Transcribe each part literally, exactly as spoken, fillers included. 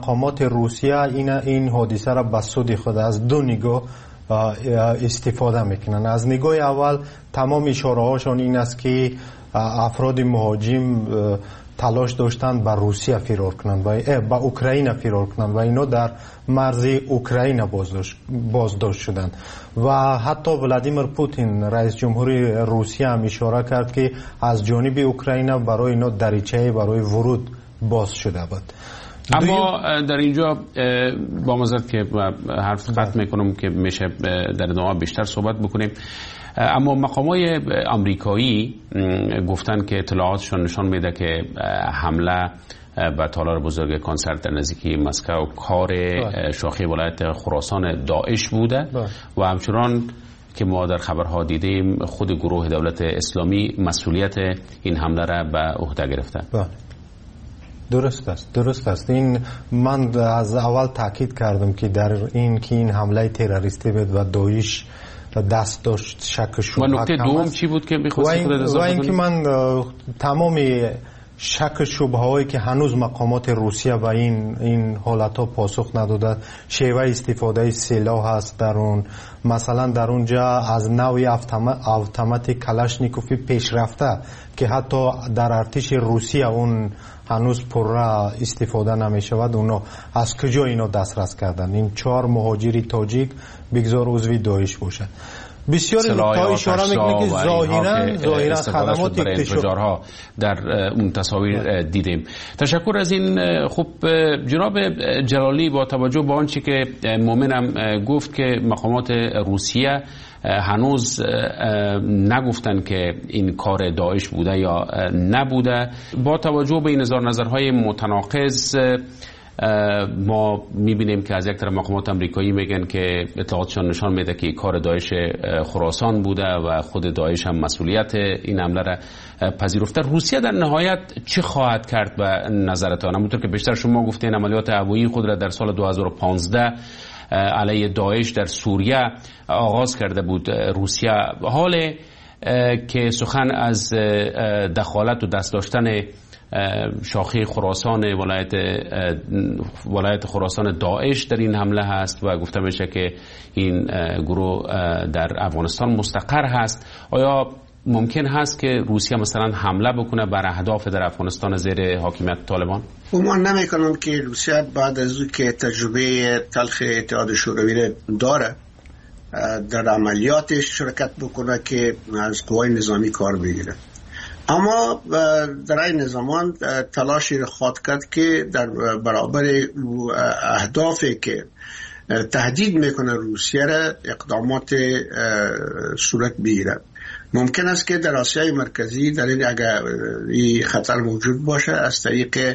مقامات روسیه این این حادثه را به سود خود از دو نگاه استفاده میکنن. از نگاه اول تمام اشاره هاشون این است که افراد مهاجم تلاش داشتند به روسیه فرار کنند و به اوکراین فرار کنند و اینا در مرز اوکراین بازداشت بازداشت شدند و حتی ولادیمیر پوتین رئیس جمهوری روسیه هم اشاره کرد که از جانب اوکراین برای اینا دریچه برای ورود باز شده بود. اما در اینجا با معذرت که حرف قطع میکنم که میشه در ادامه بیشتر صحبت بکنیم، اما مقامات آمریکایی گفتن که اطلاعاتشون نشان میده که حمله به تالار بزرگ کنسرت در نزدیکی مسکو کار شاخه ولایت خراسان داعش بوده و همچنان که ما در خبرها دیدیم خود گروه دولت اسلامی مسئولیت این حمله را به عهده گرفته. درست است درست است این من از اول تاکید کردم که در این که این حمله تروریستی بود و داعش دست داشت شک شبهه. و نکته دوم چی بود که می‌خواستی خودت اضافه کنی؟ و اینکه من تمام شک شبهه هایی که هنوز مقامات روسیه و این این حالت ها پاسخ نداده، شیوه استفاده سلاح هست در اون، مثلا در اونجا از نوع اتومات کلاشنیکوفی پیشرفته که حتی در ارتش روسیه اون هنوز پره استفاده نمی شود، اونا از کجا اینا دسترس کردن؟ این چهار مهاجری تاجیک بگذار عضوی داعش باشه. بسیاری نکته اشاره میکنه که ظاهرا ظاهرا خدمات انفجارها در اون تصاویر دیدیم. تشکر از این. خب جناب جلالی، با توجه به آنچه که مومنم گفت که مقامات روسیه هنوز نگفتن که این کار داعش بوده یا نبوده، با توجه به این اظهار نظرهای متناقض ما میبینیم که از یک طرف مقامات آمریکایی میگن که اطلاعاتشان نشان میده که کار داعش خراسان بوده و خود داعش هم مسئولیت این حمله را پذیرفته. روسیه در نهایت چه خواهد کرد به نظرتان؟ همونطور که بیشتر شما گفتین عملیات هوایی خود را در سال دو هزار و پانزده علیه داعش در سوریه آغاز کرده بود روسیه. حال که سخن از دخالت و دست داشتن شاخه خراسان ولایت ولایت خراسان داعش در این حمله هست و گفته میشه که این گروه در افغانستان مستقر هست، آیا ممکن هست که روسیه مثلا حمله بکنه بر اهداف در افغانستان زیر حاکمیت طالبان؟ گمان نمی‌کنم که روسیه بعد از اون که تجربه تلخ اتحاد شوروی داره در عملیاتش شرکت بکنه که از قوای نظامی کار بگیره. اما در این زمان تلاشی را خواهد کرد که در برابر اهدافی که تهدید میکنه روسیه را اقدامات صورت بگیرد. ممکن است که در آسیای مرکزی در این اگر این خطر موجود باشه از طریق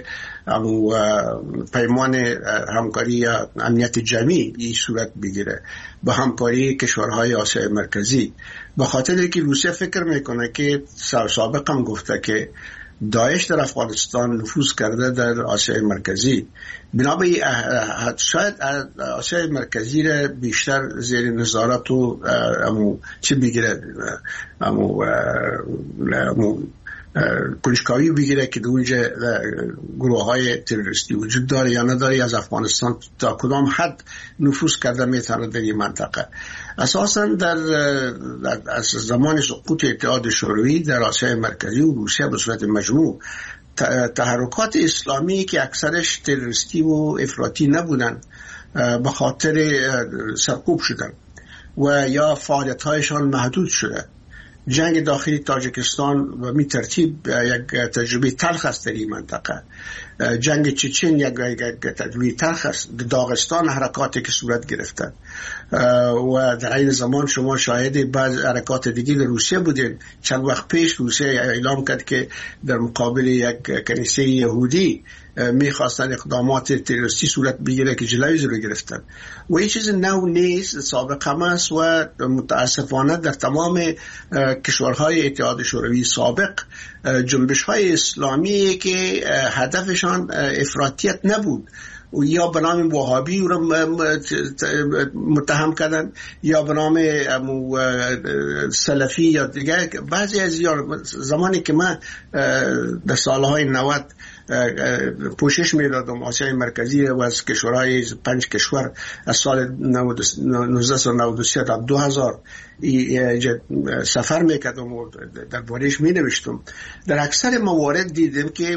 پیمان همکاری یا امنیت جمعی این صورت بگیره با همکاری کشورهای آسیای مرکزی، به خاطر که روسیه فکر میکنه که سابق هم گفته که داعش در افغانستان نفوذ کرده در آسیای مرکزی، بنابراین شاید آسیای مرکزی را بیشتر زیر نظارت و امو چی بگیره امو امو کنجکاوی بگیره که اونجا گروه های تروریستی وجود داره یا نداره، از افغانستان تا کدام حد نفوذ کرده میتونه در این منطقه. اساسا در از زمان سقوط اتحاد شوروی در آسیای مرکزی و روسیه به صورت مجموع تحرکات اسلامی که اکثرش تروریستی و افراطی نبودن به خاطر سرکوب شدن و یا فعالیت هایشان محدود شده. جنگ داخلی تاجیکستان و می ترتیب یک تجربه تلخ است در این منطقه. جنگ چچن یک تجربه تلخ است. داغستان حرکاتی که صورت گرفتن و در این زمان شما شاهد بعض حرکات دیگه در روسیه بودین. چند وقت پیش روسیه اعلام کرد که در مقابل یک کنیسه یهودی میخواستن اقدامات تروریستی صورت بگیره که جلوی رو گرفتن و این چیز نو نیست، سابق هم است و متاسفانه در تمام کشورهای اتحاد شوروی سابق جنبش های اسلامی که هدفشان افراطیت نبود و یا به نام وهابی رو متهم کردن یا به نام سلفی یا دیگه. بعضی از زمانی که من در سالهای نود پوشش میدادم آسیای مرکزی و از کشورهای پنج کشور از سال نوزده نود و سه تا دو هزار سفر میکردم و در بارش می نوشتم. در اکثر موارد دیدم که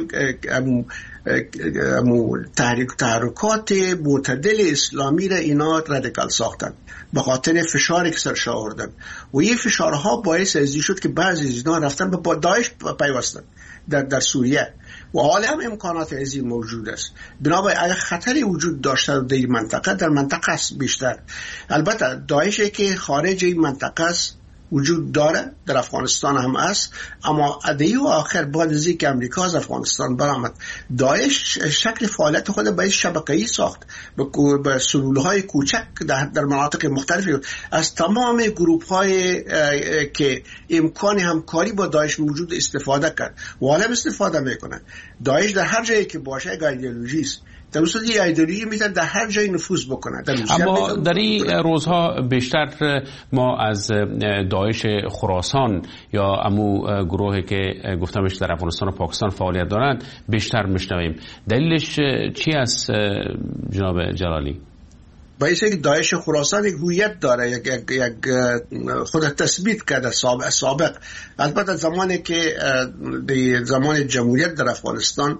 تحریک تحرکات معتدل اسلامی را اینا رادیکال ساختن به خاطر فشاری که سرش آوردن و این فشارها باعث ازی شد که بعضی از اینا رفتن به داعش پیوستن در در سوریه و حالا هم امکانات ازی موجود است. بنابراین اگر خطری وجود داشته در این منطقه در منطقه است بیشتر. البته داعشی که خارج این منطقه است وجود داره، در افغانستان هم است، اما ادعی و آخر بعد از اینکه امریکا از افغانستان برآمد داعش شکل فعالیت خود به شبکه‌ای ساخت به سلولهای کوچک در, در مناطق مختلفی از تمام گروه‌های که امکان همکاری با داعش موجود استفاده کرد و حالا استفاده میکنه. داعش در هر جایی که باشه یک ایدئولوژی است، در اصل این ایدئولوژی میتونه در هر جایی نفوذ بکنه. در اما در این روزها بیشتر ما از داعش خراسان یا امو گروهی که گفتمش در افغانستان و پاکستان فعالیت دارند بیشتر میشنویم. دلیلش چی است جناب جلالی؟ باعث اینکه داعش خراسان یک هویت داره، یک یک یک خود تثبیت کرده سابق سابق البته زمانی که در زمان جمهوریت در افغانستان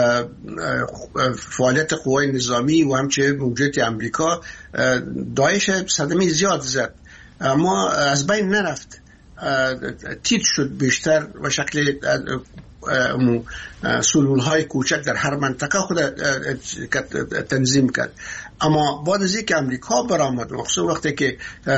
فعالیت قوای نظامی و همچنین موجودیت امریکا داعش صدمه زیاد زد اما از بین نرفت، تیت شد بیشتر و شکل سلولهای کوچک در هر منطقه خود تنظیم کرد. اما بعد از اینکه امریکا برآمد مخصوصا وقتی که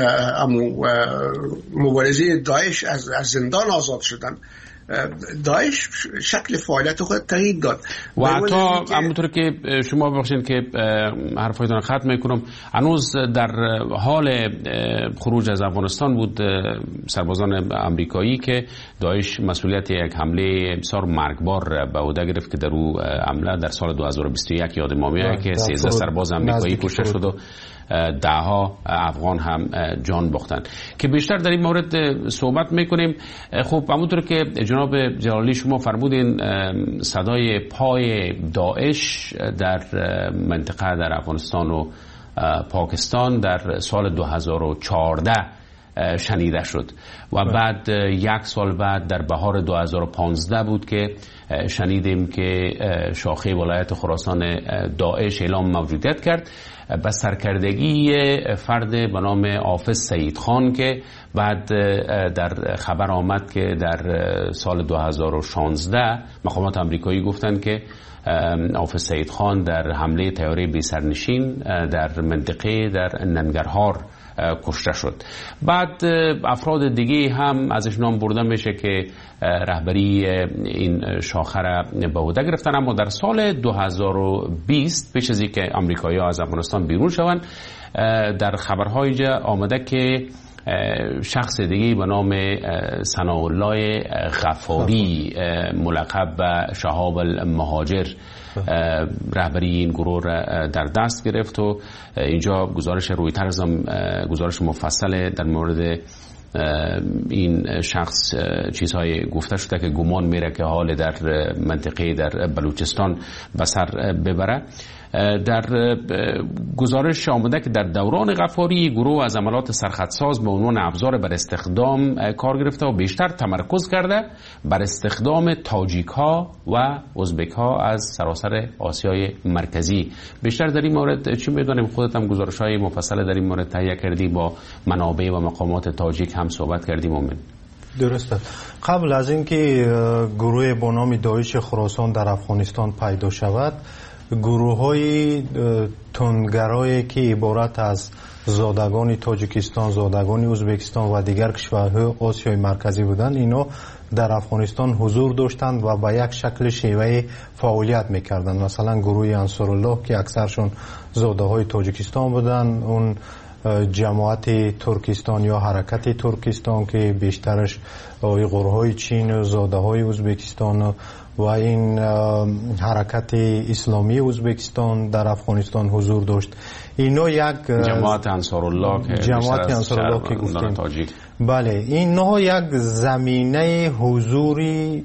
مبارزه داعش از زندان آزاد شدن داعش شکل فعالیت خود تغییر داد و حتی همونطور که شما بخشید که حرفایتان ختم میکنم هنوز در حال خروج از افغانستان بود سربازان امریکایی که داعش مسئولیت یک حمله بسیار مرگبار به عهده گرفت که در او حمله در سال دو هزار و بیست و یک یاد ما میاد که سیزده سرباز امریکایی کشته شد و دهها افغان هم جان باختن که بیشتر در این مورد صحبت میکنیم. خب همونطور که جناب جلالی شما فرمودین صدای پای داعش در منطقه در افغانستان و پاکستان در سال دو هزار و چهارده شنیده شد و بعد یک سال بعد در بهار دو هزار و پانزده بود که شنیدیم که شاخه ولایت خراسان داعش اعلام موجودیت کرد به سرکردگی فرد به نام حافظ سعید خان که بعد در خبر آمد که در سال دو هزار و شانزده مقامات امریکایی گفتند که حافظ سعید خان در حمله طیاره بی سرنشین در منطقه در ننگرهار کشته شد. بعد افراد دیگه هم ازش نام برده میشه که رهبری این شاخه را به عهده گرفتن، اما در سال دو هزار و بیست پیش از اینکه آمریکایی‌ها از افغانستان بیرون شوند در خبرهای جا آمده که شخص دیگه به نام ثناءالله غفاری ملقب به شهاب المهاجر رهبری این گروه را در دست گرفت و اینجا گزارش رویترز هم گزارش مفصل در مورد این شخص چیزهای گفته شده که گمان میره که حال در منطقه در بلوچستان به سر ببره. در گزارش آمده که در دوران غفاری گروه از عملات سرخطساز به عنوان ابزار بر استخدام کار گرفته و بیشتر تمرکز کرده بر استخدام تاجیک ها و ازبک ها از سراسر آسیای مرکزی. بیشتر در این مورد چی میدونیم؟ خودت هم گزارش های مفصل در این مورد تهیه کردی، با منابع و مقامات تاجیک هم صحبت کردی. مومن درسته. قبل از اینکه گروه با نام داعش خراسان در افغانستان پیدا شود، گروه های تندگرایی که عبارت از زادگان تاجیکستان، زادگان ازبکستان و دیگر کشورهای آسیای مرکزی بودند، اینا در افغانستان حضور داشتند و به یک شکل شیوه فعالیت میکردند. مثلا گروه انصارالله که اکثرشون زاده های تاجیکستان بودند، اون جماعت ترکستان یا حرکت ترکستان که بیشترش گروه های چین و زاده های ازبکستان و این حرکت اسلامی ازبکستان در افغانستان حضور داشت. اینا یک جماعت انصارالله که جماعت انصارالله که گفتیم، بله، اینها یک زمینه حضوری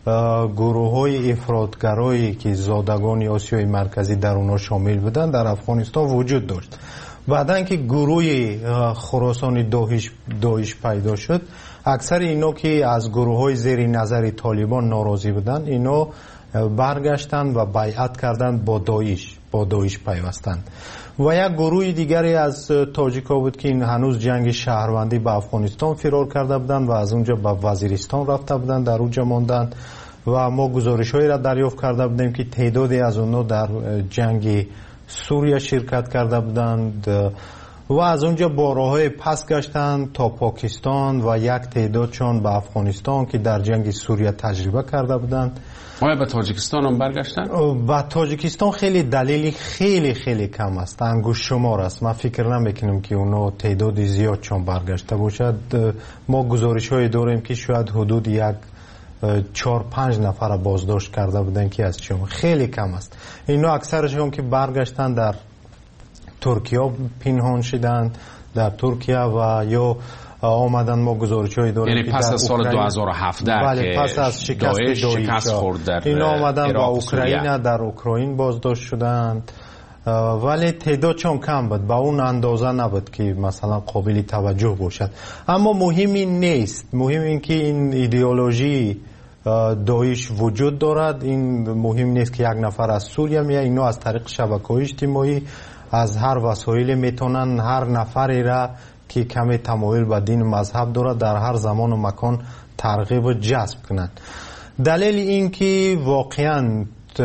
گروه های افراطگرایی که زادگان آسیای مرکزی در اونا شامل بودن در افغانستان وجود داشت. بعدن که گروه خراسانی داعش داعش پیدا شد، اکثر اینا که از گروه های زیر نظر طالبان ناراضی بودن، اینا برگشتند و بیعت کردند با داعش با داعش پیوستند. و یک گروه دیگری از تاجیکا بود که این هنوز جنگ شهروندی به افغانستان فرار کرده بودند و از اونجا به وزیرستان رفته بودند، در اونجا ماندند و ما گزارش‌هایی را دریافت کرده بودیم که تعدادی از اونها در جنگ سوریه شرکت کرده بودند و از اونجا با راه‌های پس گشتند تا پاکستان و یک تعدادشان به افغانستان که در جنگ سوریه تجربه کرده بودند. آیا به تاجیکستان هم برگشتن؟ به تاجیکستان خیلی دلیلی خیلی خیلی کم است، انگشت شمار است. من فکر نمیکنم که اونا تعداد زیاد چون برگشته باشد. ما گزارش‌های داریم که شاید حدود یک چهار پنج نفر بازداشت کرده بودن که از چون خیلی کم است. اینا اکثرشون که برگشتن در ترکیه پنهان شدن در ترکیه و یا آمدن. ما گزارش‌های داریم یعنی پس از سال دو هزار و هفده بله که پس از شکست داعش شکست خورد در اینا آمدن با اوکراین در اوکراین بازداشت شدند، ولی تعداد چون کم بود، با اون اندازه نبود که مثلا قابل توجه باشد. اما مهم این نیست، مهم این که این ایدئولوژی داعش وجود دارد. این مهم نیست که یک نفر از سوریه میاد، اینا از طریق شبکه‌های اجتماعی از هر وسایل میتونن هر نفری را که کمی تمایل به دین مذهب دارد در هر زمان و مکان ترغیب و جذب کنند. دلیل این که واقعا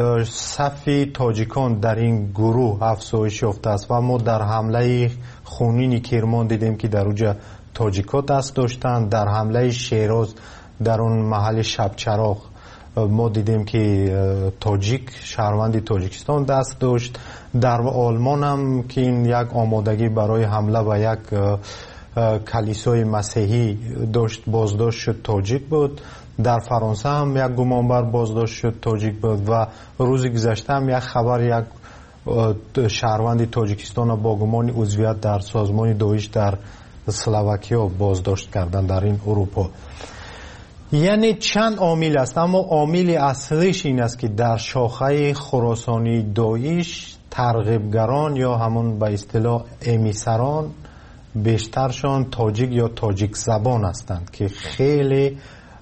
صف تاجیکان در این گروه افزایش یافته است و ما در حمله خونین کرمان دیدیم که در اونجا تاجیکا دست داشتند، در حمله شیراز در اون محل شبچراغ ما دیدیم که تاجیک شهروند تاجیکستان دست داشت. در آلمان هم که این یک آمادگی برای حمله به یک کلیسای مسیحی داشت بازداشت شد تاجیک بود. در فرانسه هم یک گمانبر بازداشت شد تاجیک بود و روز گذشته هم یک خبر یک شهروند تاجیکستان با گمان عضویت در سازمان داعش در اسلواکیا بازداشت کردن در این اروپا. یعنی چند عامل است، اما عامل اصلیش این است که در شاخه خراسانی داعش ترغیبگران یا همون به اصطلاح امیسران بیشترشان تاجیک یا تاجیک زبان هستند که خیلی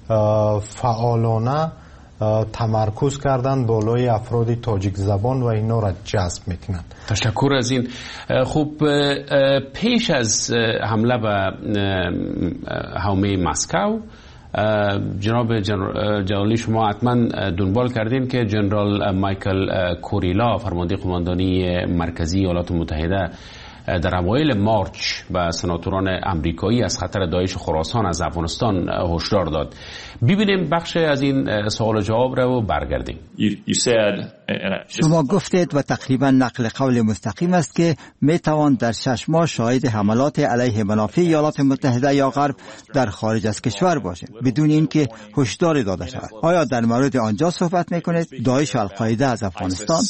فعالانه تمرکز کردن بالای افراد تاجیک زبان و اینا را جذب میکنن. تشکر از این. خوب پیش از حمله به حومه مسکو جناب جلالی شما حتما دنبال کردین که جنرال مایکل کوریلا فرمانده قماندانی مرکزی ایالات متحده در اوایل مارچ به سناتوران امریکایی از خطر داعش خراسان از افغانستان هشدار داد. ببینیم بخش از این سوال جواب را و برگردیم. شما گفتید و تقریبا نقل قول مستقیم است که می توان در شش ماه شاهد حملات علیه منافع ایالات متحده یا غرب در خارج از کشور باشیم بدون اینکه هشدار داده شود. آیا در مورد آنجا صحبت میکنید؟ داعش و القاعده از افغانستان؟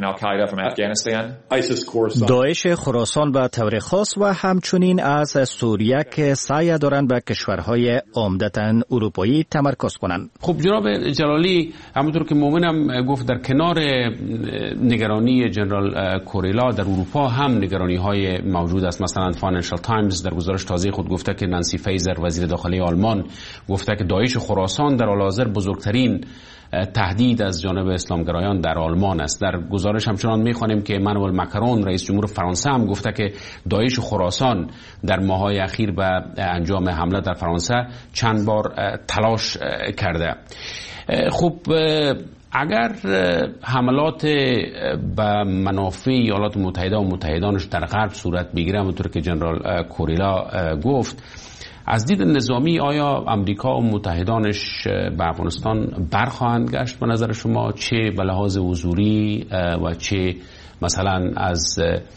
داعش خراسان به طور خاص و همچنین از سوریه که سعی دارند به کشورهای عمدتاً اروپایی تمرکز کنند. خب جناب جلالی، همونطور که مومنم گفت در کنار نگرانی جنرال کوریلا در اروپا هم نگرانی های موجود است. مثلا فاینانشال تایمز در گزارش تازه خود گفته که نانسی فیزر وزیر داخلی آلمان گفته که داعش خراسان در حال حاضر بزرگترین تهدید از جانب اسلامگرایان در آلمان است. در گزارش همچنان می‌خوانیم که امانوئل مکرون رئیس جمهور فرانسه هم گفته که داعش خراسان در ماه‌های اخیر به انجام حمله در فرانسه چند بار تلاش کرده. خب اگر حملات به منافع ایالات متحده و متحدانش در غرب صورت بگیره، همونطور که جنرال کوریلا گفت، از دید نظامی آیا امریکا و متحدانش به افغانستان برخواهند گشت به نظر شما، چه به لحاظ حضوری و چه مثلا از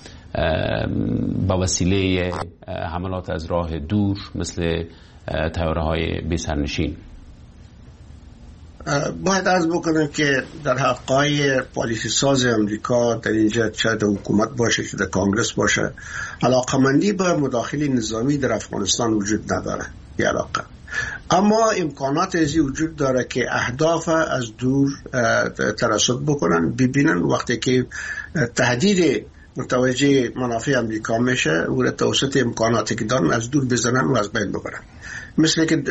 به وسیله حملات از راه دور مثل طیاره‌های بی سرنشین؟ باید عرض بکنم که در حقای پالیسی ساز امریکا در اینجا چه در حکومت باشه چه در کانگرس باشه علاقمندی به مداخله نظامی در افغانستان وجود نداره. یه علاقه اما امکانات ازی وجود داره که اهداف از دور ترصد بکنن، ببینن وقتی که تهدید متوجه منافع امریکا میشه و توسط امکاناتی که دارن از دور بزنن و از بین ببرن، مثل که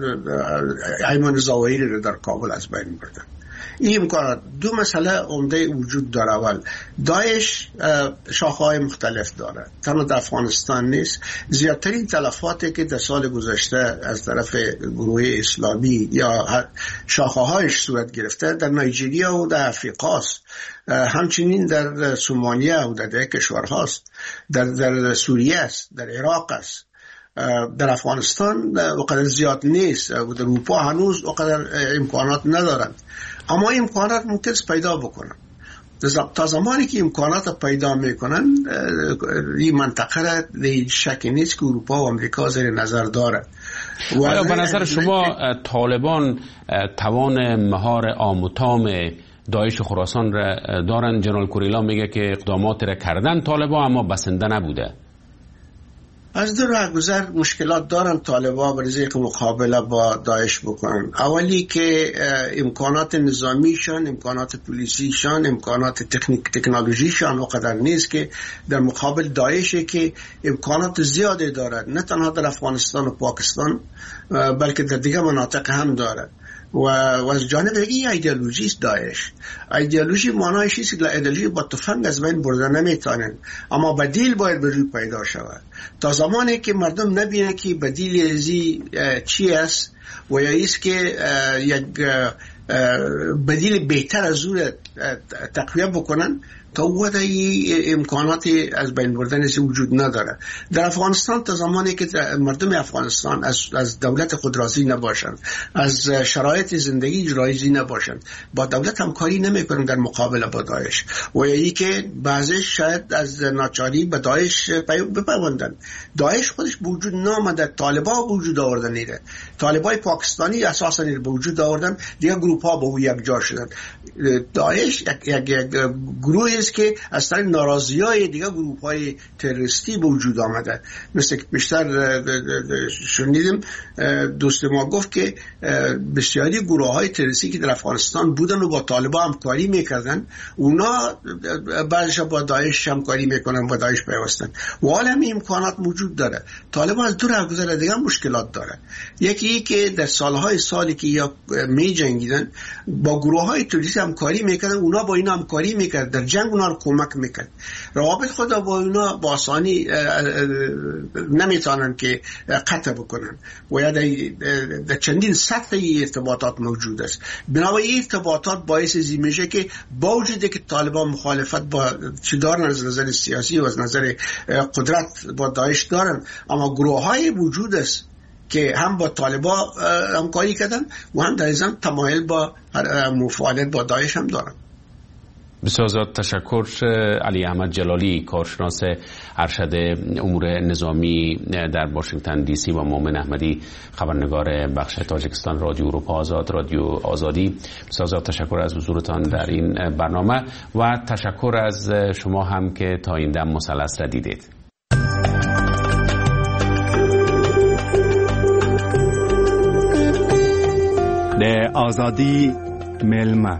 ایمان ظواهری رو در کابل از بین بردن. این امکانات. دو مسئله عمده وجود داره. اول، داعش شاخه‌های مختلف داره، تنها در افغانستان نیست. زیادترین تلفاتی که در سال گذشته از طرف گروه اسلامی یا شاخه‌هایش صورت گرفته در نایجریا و در افریقا است، همچنین در سومالیا و در دیگر کشورهاست، در در سوریه است، در عراق است. در افغانستان وقدر زیاد نیست و در اروپا هنوز وقدر امکانات ندارند، اما امکانات ممکن است پیدا بکنن. تا زمانی که امکانات پیدا میکنن این منطقه را شکی نیست که اروپا و امریکا زیر نظر داره. آیا به نظر شما طالبان توان مهار آم و تام داعش خراسان را دارن؟ جنرال کوریلا میگه که اقدامات را کردن طالبان اما بسنده نبوده. از دو راهگذر مشکلات دارن طالبان برای اینکه مقابله با داعش بکنن. اولی که امکانات نظامیشان، امکانات پلیسیشان، امکانات تکنیک تکنولوژیشان وقدر نیست که در مقابل داعشی که امکانات زیاده دارد، نه تنها در افغانستان و پاکستان بلکه در دیگر مناطق هم دارد. و از جانب این ایدئولوژی است داعش. ایدئولوژی معنایش است که ایدئولوژی با تفنگ از بین بردن نمیتونن، اما بدیل باید به روی پیدا شود. تا زمانی که مردم نبینه که بدیل ازی چی است و یا است که یک بدیل بهتر از اون تقویه بکنن، تا وقت امکانات از بین بردن وجود نداره. در افغانستان تا زمانی که مردم افغانستان از از دولت خود راضی نباشند، از شرایط زندگی راضی نباشند، با دولت همکاری نمیکنند در مقابله با داعش، و یکی که بعضیش شاید از ناچاری به داعش بپیوندند. داعش خودش به وجود نامده، طالبان به وجود آوردن نیره. طالبای پاکستانی اساسا به وجود آوردن، دیگه گروه ها به او یک جا شدن. داعش یک یک, یک گروه است که از طریق ناراضی‌های دیگه گروه‌های تروریستی به وجود آمده. مثل که بیشتر شنیدیم دوست ما گفت که بسیاری گروه‌های تروریستی که در افغانستان بودن و با طالبان همکاری میکردن، اونا بعضیش با داعش همکاری میکنن، با داعش پیوستن. و حالا هم امکانات موجود داره. طالبان از دو راهگذر دیگه مشکلات داره. یکی ای که در سالهای سالی که یا می جنگیدن با گروه‌های تروریستی همکاری میکردن، اونا با اینا همکاری میکردن، در جنگ اونا رو کمک میکرد. روابط خود با اونا با آسانی نمیتونن که قطع بکنن و یا در چندین سطح ارتباطات موجود است. بنابراین ارتباطات باعث ازی میشه که با وجودی که طالبان مخالفت با چی دارن از نظر سیاسی و از نظر قدرت با داعش دارن، اما گروه های وجود است که هم با طالبان همکاری کردن و هم در ضمن تمایل با مفاوضت با داعش هم دارن. بسیار زیاد تشکر. علی احمد جلالی، کارشناس ارشد امور نظامی در واشنگتن دی سی، و مومن احمدی، خبرنگار بخش تاجیکستان رادیو اروپا آزاد، رادیو آزادی. بسیار زیاد تشکر از حضورتان در این برنامه و تشکر از شما هم که تا این دم مثلث را دیدید. د آزادی میلمه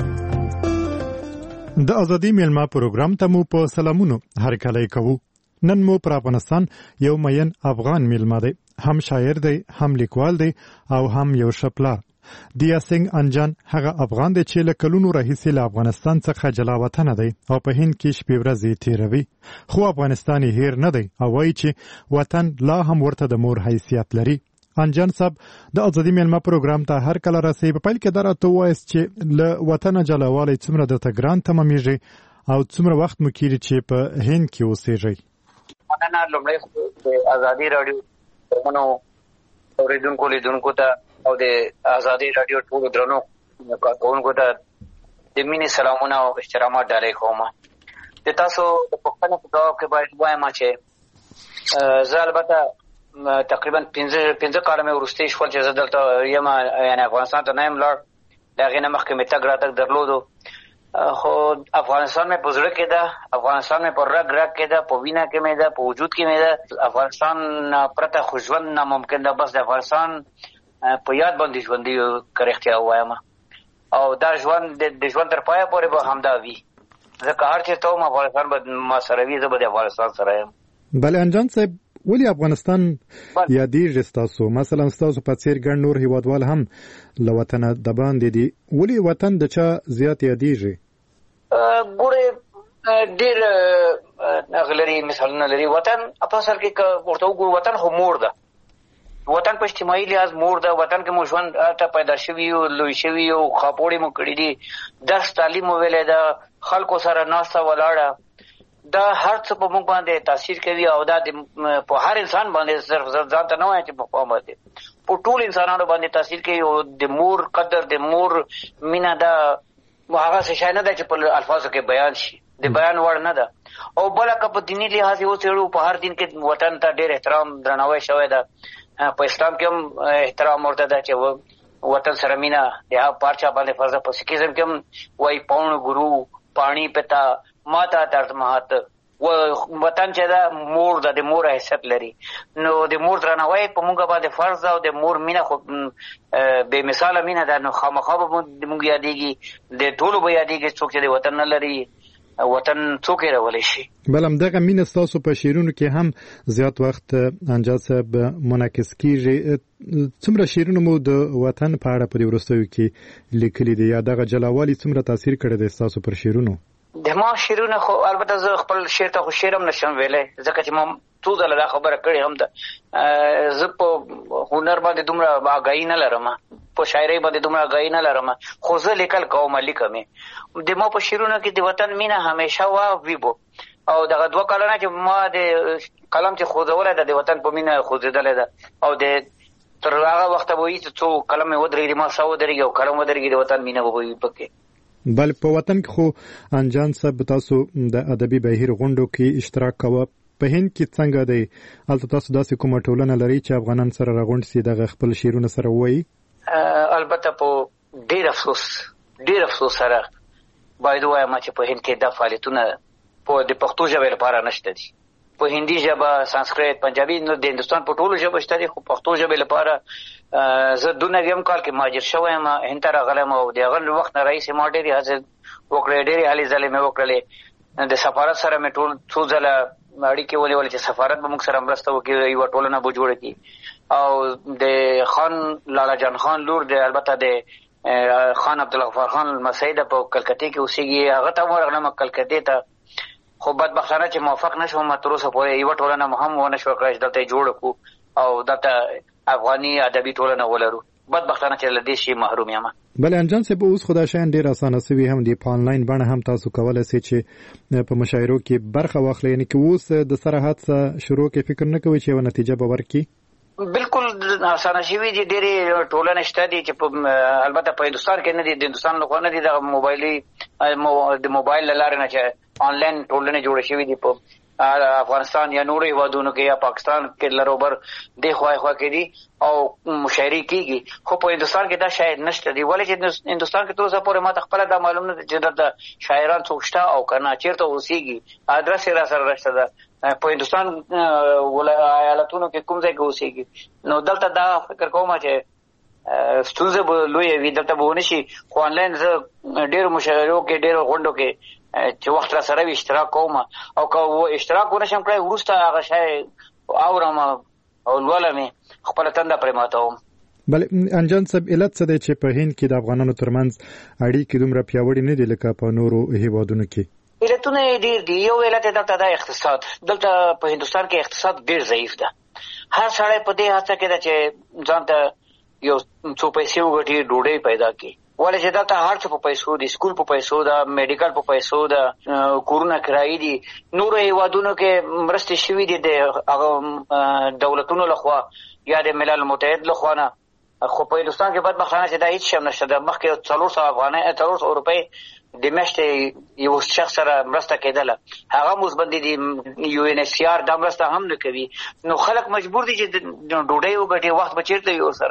د ازادي میلمه پروګرام ته مو په سلامونو هر کله کوو. نن مو پر افغانستان یو مین افغان میلمه دی، هم شاعر دی، هم لیکوال دی او هم یو شپلار. دیا سنگ انجان هغه افغان دی چې له کلونو راهیسې له افغانستان څخه جلا وطن دی او په هند کې شپې ورځې تیروي، خو افغانستان هیر نه دی او وایي چې وطن لا هم ورته د مور حیثیت لري. انجان صاحب د ازادي میلمه پروګرام ته هر کله راسي. په پیل کې درته وایست چې له وطن جلاوالی څومره د تګران تمامېږي او څومره وخت مو کېږي چې په هند کې اوسېږئ؟ مننه. لومړی د ازادي راډیو پروګرامونو اورېدونکو لیدونکو ته او د ازادي راډیو ټولو درنو کارکوونکو ته د مینې سلامونه او احترامات ډالۍ کوم. د تاسو د پوښتنې په ځواب کې باید ووایم چې زه البته تقریبا پنځه پنځه کاله مې وروستی شول چې زه دلته یم، یعنې افغانستان ته نه یم لاړ. د هغې نه مخکې مې تګ راتګ درلودو، خو افغانستان مې په زړه کې ده، افغانستان مې په رګ رګ کې ده، په وینه کې مې ده، په وجود کې مې ده. افغانستان پرته خو ژوند ناممکن ده. بس د افغانستان په یاد باندې ژوندي کرختیا وایم او دا ژوند د ژوند تر پایه پورې به همدا وي ځکه هر چېرته وم افغانستان به ما سره وي زه به د افغانستان سره یم. بله انجان صاحب ولې افغانستان یادېږي ستاسو؟ مثلا ستاسو په څېر ګڼ نور هیوادوال هم له وطنه د باندې دي، ولې وطن د چا زیات یادېږي؟ ګورې ډېر لري مثالونه لري. وطن په اصل کې که ورته وګورو وطن خو مور ده، وطن په اجتماعي لحاظ مور ده. وطن کې مو ژوند هلته پیدا شوي یو، لوی شوي یو، خاپوړې مو کړي دي، درس تعلیم مو ویلی ده، خلکو سره ناسته ولاړه، دا هر څه په موږ باندې تاثیر کوي او دا په هر انسان باندې صرف ځان ته نه وایم چې په قوم باندې په ټول انسانانو باندې تاثیر کوي. او د مور قدر د مور مینه ده هغه څه شی نه ده چې په الفاظو کې بیان شي، د بیان وړ نه ده. او بله که په دیني لحاظ وڅېړو په هر دین کې وطن ته ډېر احترام درناوی شوی ده. په اسلام کې هم احترام ورته ده چې وطن سره مینه د هغه په هر چا باندې فرض ده. په سکیزم کې هم وایي پاون ګرو پاڼي پتا ماتا درد مهات و وطن چې ده مور ده، د مور حیثیت لري. نو د مور درناوی په موږ باندې فرض ده او د مور مینه خو بې مثاله مینه ده. نو خامخا به موږ یادېږي، د ټولو به یادېږي څوک چې د وطن نه لري وطن څوک یې راولی شي. بل همدغه مینه ستاسو په شعرونو کې هم زیات وخت انجاد صاحب منعکس کېږي. څومره شعرونه مو د وطن په اړه په دې وروستیو کې لیکلي دي یا دغه جلاوالي څومره تاثیر کړی دی ستاسو پر شعرونو؟ د ما شعرونه خو البته زه خپل شعر ته خو شعر هم نشم ویلی ځکه چې ما څو ځله دا خبره کړې هم ده. زه په هنر باندې دومره آګاهي نه لرم، په شاعرۍ باندې دومره آګاهي نه لرم، خو زه لیکل کوم، لیکم یې. د ما په شعرونو کې د وطن مینه همیشه وه وي بو. او دغه دوه کلونه چې ما د قلم چې خوځولی ده د وطن په مینه خوځېدلی ده او د تر هغه وخته به وي چې څو قلم یې ودرېږي ما ساه ودرېږي او قلم ودرېږي د وطن مینه به وي پکې. بل په وطن کې خو انجان صاحب تاسو د ادبي بهیر غونډو کې اشتراک کوه. په هند کې څنګه دی؟ هلته تاسو داسې کومه ټولنه لرئ چې افغانان سره راغونډ سي دغه خپل شعرونه سره ووایي؟ البته په ډېر افسوس ډېر افسوس سره باید ووایم چې په هند کې دا فعالیتونه په د پښتو ژبې لپاره نشته دي. په هندي ژبه، سانسکریت، پنجابي، نو د هندوستان په ټولو ژبو شته دي، خو پښتو ژبې لپاره زه دوه نویم کال کې مهاجر شوی یم، هند ته راغلی یم او د هغه وخت نه راهیسې ما ډېرې هڅې وکړې، ډېرې هلې ځلې مې وکړلې. د سفارت سره مې ټول څو ځله اړیکې ونیولې چې سفارت به موږ سره مرسته وکړي، یوه ټولنه به جوړه کړي. او د خان لالا جان خان لور د البته د خان عبدالغفار خان لمسی ده، په کلکتې کې اوسېږي، هغه ته ورغلم کلکتې ته، خو بدبختانه چې موافق نه شوم تر اوسه پورې یوه ټولنه مو هم ونه شوه کړی چې دلته یې جوړه کړو او دلته افغاني ادبي ټولنه ولرو. بدبختانه چې له دې شي محروم یم. بله انجان صاحب اوس خو دا شیان ډېر اسانه سوي هم دي، په آنلاین بڼه هم تاسو کولی سئ چې په مشاعرو کې برخه واخلئ. یعنې که اوس د سره حادثه شروع کې فکر نه کوئ چې یوه نتیجه به ورکړي؟ بالکل اسانه شوي دي، ډېرې ټولنې شته دي چې البته په هندوستان کې نه دي، د هندوستان لخوا نه دي، دغه موبایلي د موبایل له لارې نه چې آنلاین ټولنې جوړې شوي دي په افغانستان یا نورو هیوادونو کې یا پاکستان کې لروبر دی خوا خوا کې دي او مشاعرې کېږي. خو په هندوستان کې دا شاید نشته دي، ولې چې هندوستان کې تر اوسه پورې ما ته خپله دا معلوم نه ده چې دلته شاعران څوک شته او که نه چېرته اوسېږي، ادرس یې را سره نشته ده. په هندوستان ایالتونو کې کوم ځای کې اوسېږي، نو دلته دا فکر کوم چې ستونزه به لویه وي، دلته به ونه شي. خو آنلاین زه ډېرو مشاعرو کې ډېرو غونډو کې چې وخت را سره وي اشتراک کوم او که اشتراک ونه شم کړی وروسته هغه شی اورم او لولم یې، خپله تنده پرې ماتوم. بله انجان صاحب علت څه دی چې په هند کې د افغانانو ترمنځ اړیکې دومره پیاوړې نه دي لکه په نورو هیوادونو کې؟ علتونه یې ډېر دي. یو علت یې دلته دا اقتصاد، دلته په هندوستان کې اقتصاد ډېر ضعیف ده. هر سړی په دې هڅه کې ده چې ځان ته یو څو پیسې وګټي، ډوډۍ پیدا کړي، ولې چې دلته هر څه په پیسو دي، سکول په پیسو ده، میډیکل په پیسو ده، کورونه کرایي دي. نورو هیوادونو کې مرستې شوي دي د هغه دولتونو لخوا یا د ملل متحد لخوا نه، خو په هندوستان کې بدبختانه چې دا هېڅ شی هم نشته ده. مخکې څلور سوه افغانۍ څلور سوه روپۍ د میاشتې یو شخص سره مرسته کېدله، هغه اوس باندې د یو ان ایچ سی آر دا مرسته هم نه کوي. نو خلک مجبور دي چې ډوډۍ وګټي، وخت به چېرته وي ورسره.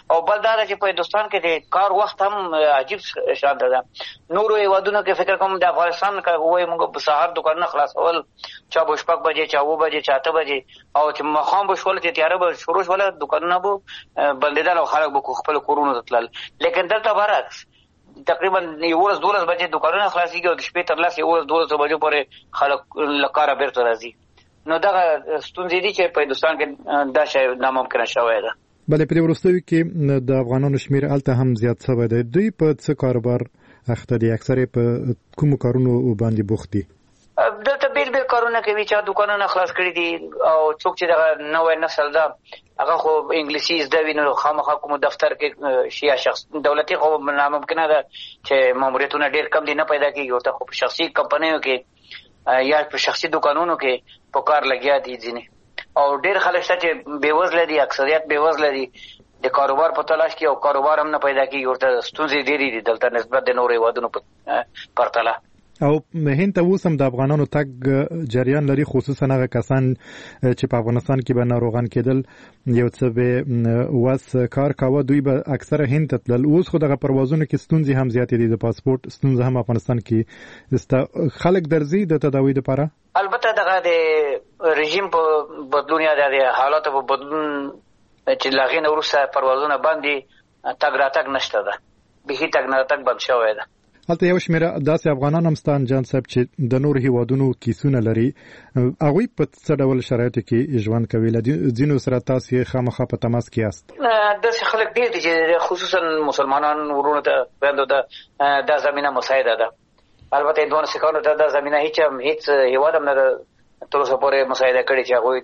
او بل دا چې په هندوستان کې د کار وخت هم عجیب شان ده. نورو هیوادونو کې فکر کوم د افغانستان کې وایي موږ په سهار دکانونه خلاصول چا به شپږ بجې چا اوه بجې چا اته بجې او چې ماښام به شول چې تیاره به شروع شوله دکانونه به بندېدل او خلک به خپل کورونو ته تلل. لیکن دلته برعکس تقریبا یولس دولس بجې دکانونه خلاصېږي او د شپې تر لس یولس دولسو بجو پورې خلک له کاره بیرته راځي. نو دغه ستونزې دي چې په هندوستان کې دا شی ناممکنه شوی ده. بلې په دې وروستیو کې د افغانانو شمېر هلته هم زیات شوی دی. دوی په څه کاروبار اخته دي؟ اکثر یې په کومو کارونو باندې بوخت دي؟ دلته بیل بیل کارونه کوي، چا دکانونه خلاص کړي دي او څوک چې دغه نوی نسل ده هغه خو انګلیسي زده وي نو خامخا کوم دفتر کې شي شخص دولتي خو ناممکنه ده چې ماموریتونه ډېر کم دي نه پیدا کېږي. ورته خو په شخصي کمپنیو کې یا په شخصي دکانونو کې په کار لګیا دي ځینې او ډېر خلک شته چې بېوزله دي، اکثریت بېوزله دي، د کاروبار په تلاش کې او کاروبار هم نه پیدا کېږي. ورته ستونزې ډېرې دي دلته نسبت د نورو هېوادونو په پرتله. او هند ته اوس هم د افغانانو تګ جریان لري، خصوصا هغه کسان چې په افغانستان کې به ناروغان کېدل یو څه به واس کار کاوه دوی به اکثره هند ته تلل. اوس خو دغه پروازونو کې ستونزې هم زیاتې دي، د پاسپورت ستونزه هم افغانستان کې خلک درځي د تداوی لپاره. البته دغه د رژیم په بدلون یا د حالاتو په بدلون چې له هغې نه وروسته پروازونه بند دي، تګ راتګ نشته ده، بیخي تګ راتګ بند شوی ده. هلته یو شمېره داسې افغانان هم سته انجان صاحب چې د نورو هیوادونو کیسونه لري. هغوی په څه ډول شرایطو کې ژوند کوي؟ له ځینو سره تاسې خامخا په تماس کې یاست؟ داسې خلک ډېر دي چې خصوصا مسلمانان ورونو ته خویندو ته دا زمینه مساعده ده. البته هندوانو سیکانو ته دا زمینه هیڅ هم هیڅ هیواد هم نه ده تر اوسه پورې مساعده کړې چې هغوی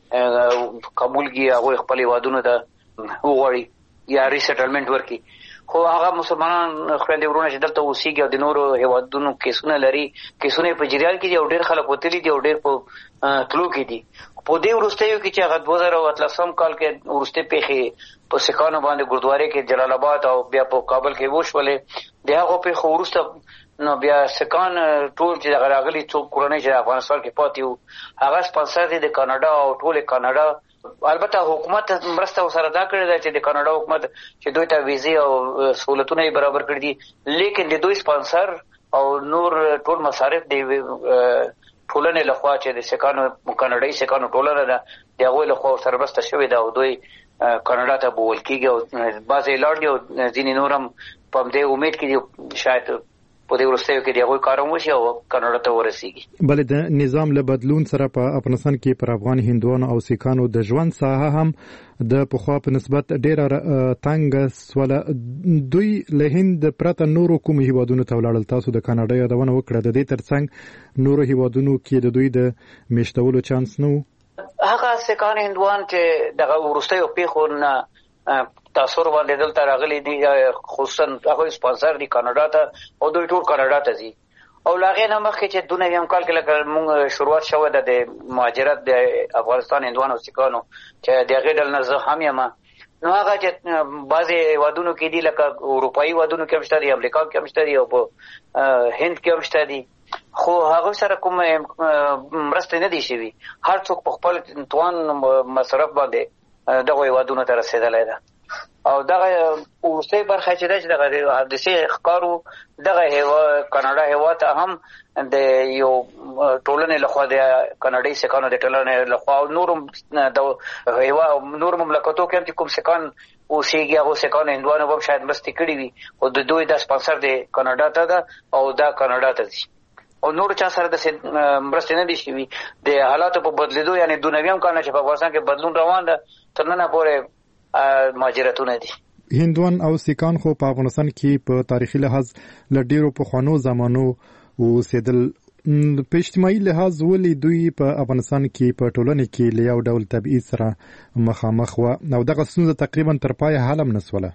قبول کړي، هغوی خپل هیوادونو ته وغواړي یا ریسیټلمنټ ورکړي. خو هغه مسلمانان خویندې ورونه چې دلته اوسېږي او د نورو هیوادونو کیسونه لري، کیسونه یې په جریان کې دي او ډېر خلک وتلي دي او ډېر په تلو کې دي. په دې وروستیو کې چې هغه دوه زره اتلسم کال کې وروستۍ پیښې په سیکانو باندې ګردوارې کې جلال آباد او بیا په کابل کې وشولې، د هغو پیښو وروسته نو بیا سیکان ټول چې دغه راغلي څوک کورنۍ چې افغانستان کې پاتې وو هغه سپانسر دي د کاناډا او ټولې کاناډا. البته حکومت مرسته ورسره دا کړې ده چې د کاناډا حکومت چې دوی ته ویزې او سهولتونه یې برابر کړي دي، لیکن د دوی سپانسر او نور ټول مصارف د ټولنې لخوا چې د سیکانو کاناډایي سیکانو ټولنه ده د هغوی لخوا ورسره مرسته شوې ده او دوی کاناډا ته بوول کېږي او بعضې یې لاړ دي او ځینې نور هم په همدې امید کې دي شاید په دې وروستیو کې د هغوی کار هم وشي او کاناډا ته ورسېږي. بلې د نظام له بدلون سره په افغانستان کې پر افغان هندوانو او سیکانو د ژوند ساحه هم د پخوا په نسبت ډېره تنګه سوله. دوی له هند پرته نورو کومو هیوادونو ته ولاړل؟ تاسو د کاناډا یادونه وکړه، د دې ترڅنګ نورو هیوادونو کې د دوی د میشتولو چانس نه و؟ هغه سیکان هندوان چې دغه وروستیو پیښو نه تاثر باندې دلته راغلي دي، خصوصا هغوی سپانسر دي کاناډا ته او دوی ټول کاناډا ته ځي. او له هغې نه مخکې چې دوه نویم کال کې لکه مونږ شروعات شوی ده د مهاجرت د افغانستان هندوانو او سیکانو چې د هغې ډله نه زه هم یم، نو هغه چې بعضې هیوادونو کې دي لکه اروپایي هیوادونو کې هم شته دي، امریکا کې هم شته دي او په هند کې هم شته دي، خو هغوی سره کوم مرستې نه دي شوي. هر څوک په خپل توان مصرف باندې دغه هیوادونو ته رسېدلی ده او دغه وروستۍ برخه چې ده چې دغه حادثې ښکارو دغه کاناډا هیواد ته هم د یو ټولنې لخوا د کاناډایي سیکانو د ټولنې لخوا او نورو نورو مملکتو کې هم چې کوم سیکان اوسېږي هغو سیکانو هندوانو به هم شاید مرستې کړي وي او د دوی دا سپانسر د کاناډا ته ده او دا کاناډا ته ځي او نور چا سره د مرستې نه دي شوي. د حالاتو په بدلېدو یعنې دوه نویم کال نه چې په افغانستان کې بدلون روان ده تر ننه پورې مهاجرتونه دي. هندوان او سیکان خو په افغانستان کې په تاریخي لحاظ له ډېرو پخوانو زمانو اوسېدل. په اجتماعي لحاظ ولې دوی په افغانستان کې په ټولنه کې له یو ډول تبعیض سره مخامخ وه او دغه ستونزه تقریبا تر پایه حل هم نه سوله؟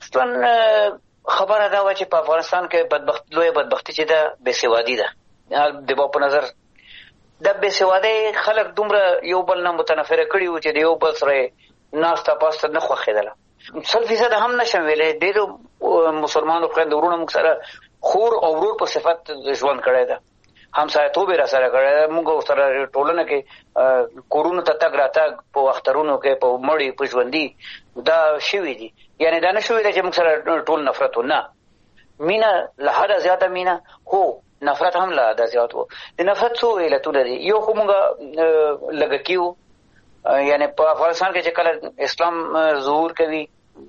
خبره دا وه چې په افغانستان کې بدبخت لویه بدبختي چې ده بېسوادي ده. د با په نظر د بېسوادۍ خلک دومره یو بل نه متنفره کړي وو چې د یو بل سره ناسته پاسته نه خوښېدله. سل فیصده هم نشم ویلی، ډېرو مسلمانو خویندو وروڼو موږ سره خور او ورور په صفت ژوند کړی ده همسایتوب را سره کړی. موږ سره ټولنه کې کورونو ته تګ راتګ په اخترونو کې په مړی په ژوندي دا شوي دي. یعنی دا نه شوي ده چې موږ سره ټول نفرت و. نه، مینه له حده زیاته مینه، هو نفرت هم له حده زیات و. د نفرت څو علتونه دي. یو خو موږ لږ کیو، یعنی په افغانستان کې چې کله اسلام ظهور کوي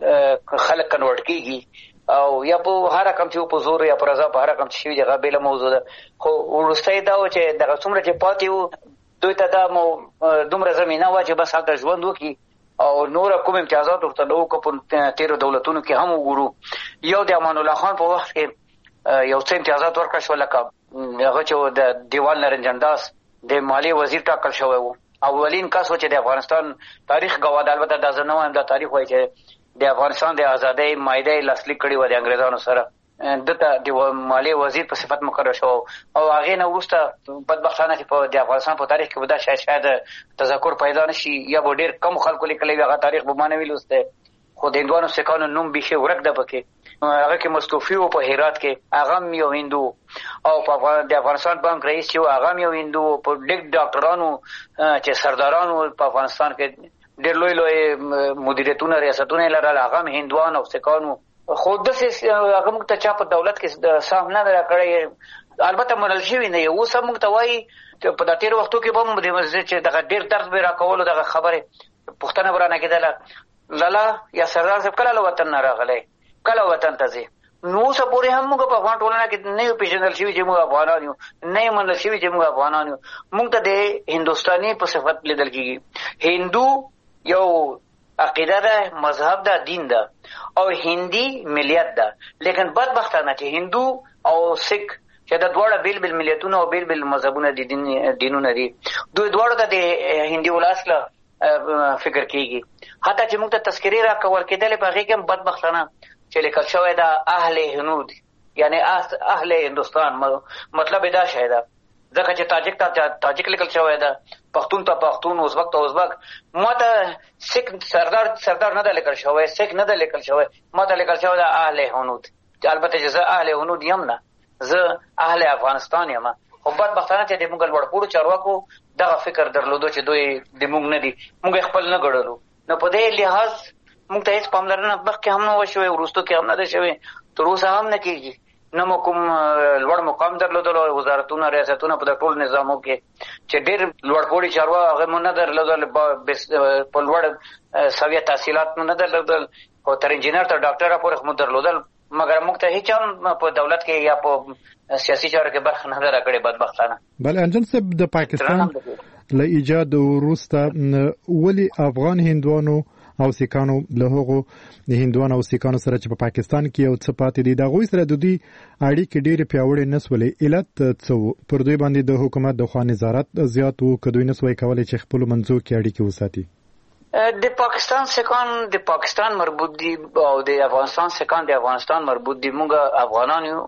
خلک کنورټ کیږي او یا په هر رقم چې په زور یا په رضا په هر رقم چې شوي دغه بېله موضوع ده. خو وروسته دا و چې دغه څومره چې پاتې وو دوی ته دا دومره زمینه وه چې بس هلته ژوند وکړي او نور کوم امتیازات ورته نه وکړو. په تېرو دولتونو کې هم وګورو، یو د امان الله خان په وخت کې یو څه امتیازات ورکړل شول، لکه هغه چې د دیوال نرنجن داس د مالیې وزیر ټاکل شوی و. اولین کس و چې د افغانستان تاریخ ګواه ده، البته دا زه نه وایم، دا تاریخ وایي چې د افغانستان د ازادۍ معاهده لاسلیک کړې وه د انګریزانو سره. دته د مالیې وزیر په صفت مقرر شو او هغې نه وروسته بدبختانه چې په د افغانستان په تاریخ کې به دا شاید شاید تذکر پیدا نه شي یا به ډېر کم خلکو لیکلی وي هغه تاریخ به ما نه وي لوستی. خو د هندوانو سکانو نوم بیخي ورک ده پکې. هغه کې مستوفي و په هرات کې، هغه هم یو هندو، او په د افغانستان بانک رئیس چې و هغه هم یو هندو. په ډېر ډاکټرانو چې سردارانو په افغانستان کې ډېر لوی لوی مدیریتونه ریاستونه یې لرل هغه هم هندوان او سکانو. خو داسې هغه موږ ته چا په دولت کې سهم نه ده کړی، البته منل شوي نه. اوس هم موږ ته وایي چې په دا تېرو وختو کې به هم چې دغه ډېر درد به یې راکولو دغه خبرې پوښتنه به رانه کېدله، لالا یا سردار صاحب کله له وطن نه راغلی، کله وطن ته ځې. نو اوسه پورې هم موږ په افغان ټولنه کې نه یو پېژندل شوي چې موږ افغانان یو، نه یې منل شوي چې موږ افغانان یو. موږ ته د هندوستاني په صفت لیدل کېږي. هندو یو عقیده ده، مذهب ده، دین ده، او هندي ملیت ده. لیکن بدبختانه چې هندو او سکھ چې د دواړه بیل بیل ملیتونه او بیل بیل مذهبونه دي، دینونه دي، دوی دواړو ته د هندي ولس له فکر کېږي. حتی چې موږ ته تذکرې راکول کېدلې په هغې کې هم بدبختانه چې لیکل شوی ده اهل هنود، یعنی اهل هندوستان. مطلب یې دا شی ده ځکه چې تاجک ته تاجک لیکل شوی ده، پښتون ته پښتون، ازبک ته ازبک. ما ته سکھ سردار سردار نه ده لیکل شوی، سکھ نه ده لیکل شوی، ما ته لیکل شوی ده اهل هنود. البته چې زه اهل هنود یم نه، زه اهل افغانستان یم. خو بدبختانه چې د موږ لوړپوړو چارواکو دغه فکر درلودو چې دوی د موږ نه دي، موږ خپل نه ګڼلو. نو په دې لحاظ موږ ته هېڅ پاملرنه مخکې هم نه وه شوې، وروستو کې هم نه ده شوې، تر اوسه هم نه کېږي. نه مو کوم لوړ مقام درلودلو، وزارتونه ریاستونه په د ټول نظامو کې چې ډېر لوړپوړي چارواکي هغه مو نه درلودل، په لوړ سویه تحصیلات مو نه درلودل، او تر انجینر تر ډاکټره پورې مو درلودل، مګر موږ ته هېچا هم په دولت کې یا په سیاسي چارو کې برخه نه ده راکړې بدبختانه. بله انجن صاحب، د پاکستان له ایجاد وروسته ولې افغان هندوانو او سیکانو له هغو هندوانو او سیکانو سره چې په پاکستان کې یو څه پاتې دي د هغوی سره د دوی اړیکې ډېرې پیاوړې نه سولې؟ علت څه و؟ پر دوی باندې د حکومت د خوا نظارت زیات و که دوی نه سوی کولی چې خپلو منځو کې اړیکې وساتي؟ د پاکستان سیکان د پاکستان مربوط دي او د افغانستان سیکان د افغانستان مربوط دي. موږ افغانان یو،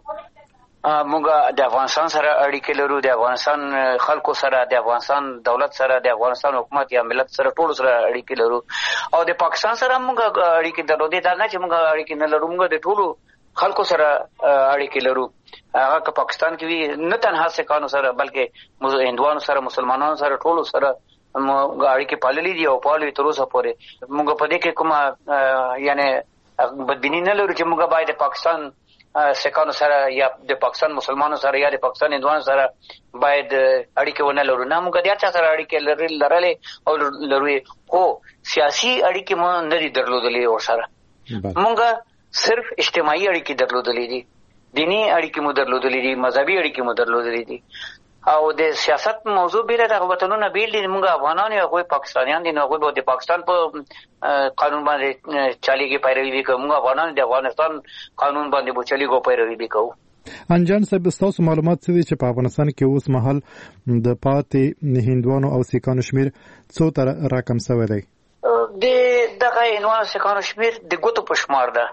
موږ د افغانستان سره اړیکې لرو، د افغانستان خلکو سره، د افغانستان دولت سره، د افغانستان حکومت یا ملت سره، ټولو سره اړیکې لرو. او د پاکستان سره موږ اړیکې درلودې، دا نه چې موږ اړیکې نه لرو، موږ د ټولو خلکو سره اړیکې لرو. هغه که پاکستان کې وي، نه تنها سیکانو سره بلکې هندوانو سره، مسلمانانو سره، ټولو سره موږ اړیکې پاللې دي او پالو تر اوسه پورې. موږ په دې کې کومه یعنی بدبیني نه لرو چې موږ باید د پاکستان سیکانو سره یا د پاکستان مسلمانانو سره یا د پاکستان هندوانو سره باید اړیکې ونه لرو. نه، موږ د هر چا سره اړیکې لرلې او لرو، خو سیاسي اړیکې مو نه دي درلودلې ورسره. موږ صرف اجتماعي اړیکې درلودلې دي، دیني اړیکې مو درلودلې دي، مذهبي اړیکې مو درلودلې دي. او د سیاست موضوع بیره د وطنونو بیل دي. موږ افغانان یو، هغوی پاکستانیان دي، نو هغوی به د پاکستان په قانون باندې چلیږي، پیروي کوي. موږ افغانان د افغانستان قانون باندې به چلیږو، پیروي کوو. انجان صاحب، ستاسو معلومات څه دي چې په افغانستان کې اوس مهال د پاتې هندوانو او سیکانو شمیر څو ته راکم شوی دی؟ د دغه هندوانو سیکانو شمیر د ګوتو په شمار ده،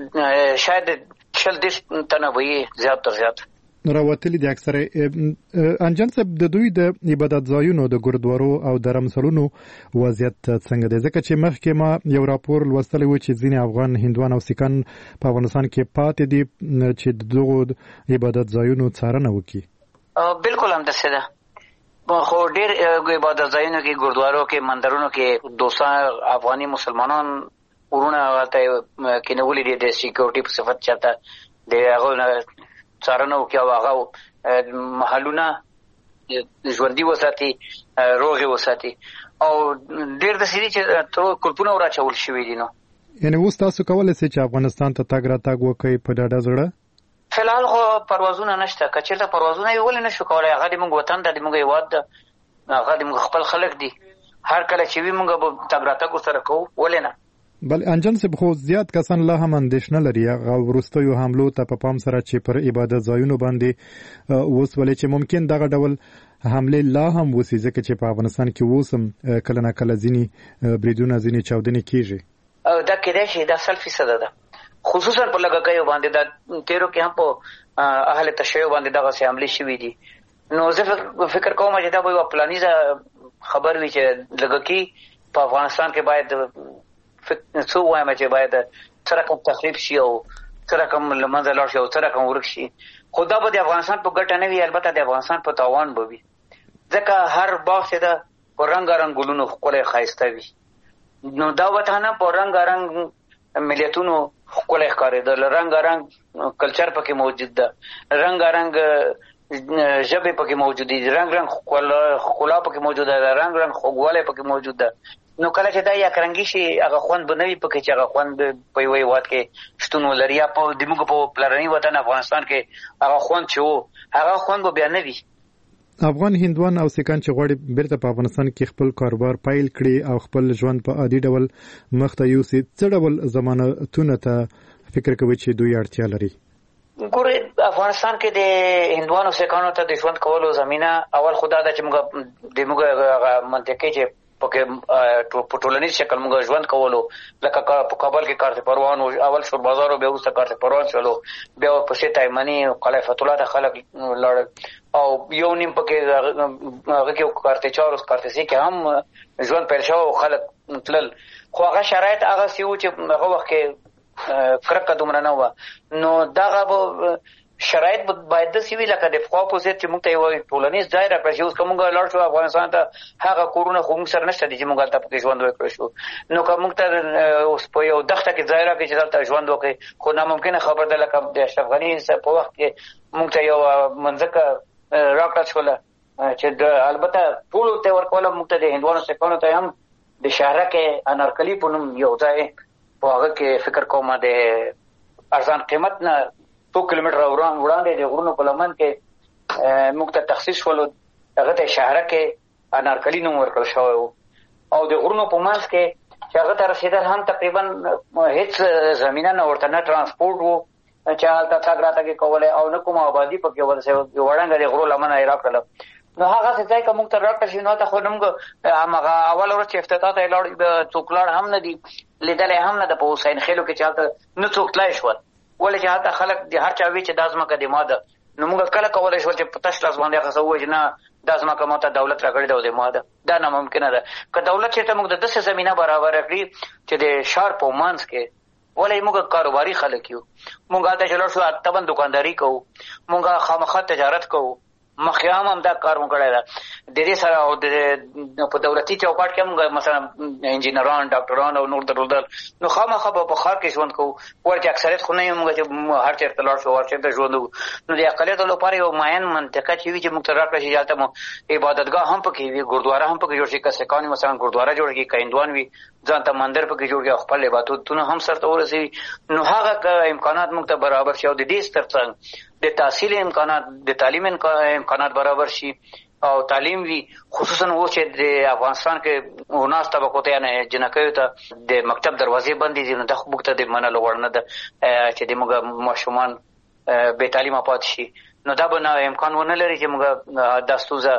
شاید شل دېرش تنه به یې زیات تر زیات راوتلي دي اکثره. انجان صاحب، د دوی د عبادت ځایونو د ګردوارو او درمسلونو وضعیت څنګه دی؟ ځکه چې مخکې ما یو راپور لوستلی و چې ځینې افغان هندوان او سیکان په افغانستان کې پاتې دي چې د دغو عبادت ځایونو څارنه وکړي. بالکل هم دسه ده خو ډیر عبادت ځایونو کې ګردوارو کې مندرونو کې دوستان افغاني مسلمانان ورونه ته کینولې دي د سکیورټي په صفت چاته د هغه څارنه وکي او هغه محلونه ژوندي وساتي روغي وساتي او ډیر د سړي چې تر کلپونه وراچول شوی دي. نو یعنی اوس تاسو کولای شئ چې افغانستان ته تاګ را تاګ وکړئ په ډاډه زړه؟ فلحال خو پروازونه نشته، که چېرته پروازونه یې ولې نشو کولی، هغه د موږ وطن ده، د موږ هېواد ده، هغه د موږ خپل خلک دي، هر کله چې وي موږ به تګ راتګ ورسره کوو، ولې نه. بل انجن صاحب خو زیات کسان لا هم اندېښنه لري هغه وروستیو حملو ته په پام سره چې پر عبادت ځایونو باندې وسولې چې ممکن دغه ډول حمله لا هم وسي، ځکه چې په افغانستان کې اوس هم کله نه کله ځینې بریدونه ځینې چاودنې کیږي. دا کېدای شي دا سل فیصده ده، خصوصا په لږکیو باندې دا تیرو کې هم په اهل تشیع باندې دغسې حملې شوي دي. نو زه فکر کوم چې دا به یوه پلانیزه خبر وي چې لږکي په افغانستان کې باید څه ووایم چې باید څه رقم تخریب شي او څه رقم له منځه لاړ شي او څه رقم ورک شي، خو دا به د افغانستان په ګټه نه وي، البته د افغانستان په تاوان به وي، ځکه هر باغ چې ده په رنګارنګ ګلونو ښکلی ښایسته وي، نو دا وطن په رنګارنګ ملیتونو ښکلی ښکارېده، رنګارنګ کلچر پکې موجود ده، رنګارنګ ژبې پکې موجود دي، رنګ رنګ ښکلا پکې موجوده ده، رنګ رنګ خوږوالی پکې موجود ده. نو کله چې دا یکرنګي شي هغه خوند به نه وي پکې چې هغه خوند په یوه هېواد کې شتون ولري، یا په د موږ په پلرني وطن افغانستان کې هغه خوند چې و هغه خوند به بیا نه وي. افغان هندوان او سیکان چې غواړي بیرته په افغانستان کې خپل کاروبار پیل کړي او خپل ژوند په عادي ډول مخته یوسي، څه ډول ضمانتونو ته فکر کوي چې دوی اړتیا لري؟ ګورې افغانستان کې د هندوانو سیکانو ته د ژوند کولو زمینه اول خدا ده چې موږ د موږ منطقې چې پکې په ټولنیز شکل موږ ژوند کولو، لکه په کابل کې کارت پروان اول شور بازار او بیا وروسته کارت پروان شولو، بیا ورپسې تایمني قلعه فتح الله ته خلک لاړل او یو نیم پکې هغه کې کارت چار اوس کارت سي کې هم ژوند پیل شو او خلک تلل، خو هغه شرایط هغسې وو چې هغه وخت کې کرکه دومره نه وه. نو دغه به شرایط باید داسې وي لکه د پخوا په ضد چې موږ ته یو ټولنیز ځای راکړل شي. اوس که موږ لاړ شو افغانستان ته هغه کورونه خو موږ سره نشته دي چې موږ هلته پکې ژوند وکړی شو، نو که موږ ته اوس په یو دښته کې ځای راکړي چې دلته ژوند وکړي، خو ناممکنه خبر ده لکه د اشرف غني په وخت کې موږ ته یو منځکه راکړل شوله چې البته ټولو ته ورکوله، موږ ته د هندوانو سیکانو ته هم د شهرک انارکلي په نوم یو ځای په هغه کې فکر کوم د ارزان قیمت نه څو کیلومتره وړاندې د غرونو په لمن کې موږ ته تخصیص شولو، هغه ته شهرک انارکلي نوم ورکړل شوی و او د غرونو په منځ کې چې هغه ته رسېدل هم تقریبا هېڅ زمینه نه ورته، نه ترانسپورټ و چې هلته تګ راتګ یې کولی او نه کومه آبادي پکې ورسې وړنګه د غرو لمنه یې راکړله. نو هغسې ځای که موږ ته راکړل شي نو هلته خو موږ همغه اول ورځ چې افتتاح ته یې لاړ څوک لاړ هم نه دي، لیدلی هم نه ده په حسین خیلو کې چې هلته نه څوک تللی شول، ولې چې هلته خلک د هر چا وي چې دا ځمکه د ما ده. نو موږ کله کولی شول چې په تش لاس باندې هغه څه ووایو چې نه دا ځمکه ما ته دولت راکړې ده او د ما ده، دا ناممکنه ده. که دولت چېرته موږ د داسې زمینه برابره کړي چې د ښار په منځ کې، ولې موږ کاروباري خلک یو، موږ هلته چې لاړ شو طبعا دکانداري کوو، موږ خامخا تجارت کوو، مخکې هم هم دا کار مو کړی ده د دې سره، او په دولتي چوکاټ کې موږ مثلا انجینران ډاکټران او نور درلودل، نو خامخا به په ښار کې ژوند کوو، ولې چې اکثریت خو نه یو موږ چې هر چېرته لاړ شو هر چېرته ژوند وکړو. نو د اقلیتو لپاره یو معین منطقه چې وي چې موږ ته راکړه شي، هلته مو عبادتګاه هم پکې وي، ګردواره هم پکې جوړ شي، که سیکان وي مثلا ګردواره جوړ کړي، که هندوان وي ځان ته مندر پکې جوړ کړي او خپل عبادتونه هم سرته ورسوي. نو هغه امکانات موږ ته برابر شي او د دې ترڅنګ د تحصیل امکانات، د تعلیم امکانات برابر شي او تعلیم وي، خصوصا و چې د افغانستان کې وناس طبقو ته یعنې جنکیو ته د مکتب دروازې بندې دي، نو دا خو موږ ته د منلو وړ نه ده چې د موږ ماشومان بې تعلیمه پاتې شي. نو دا به نه امکان ونه لري چې موږ دا ستونزه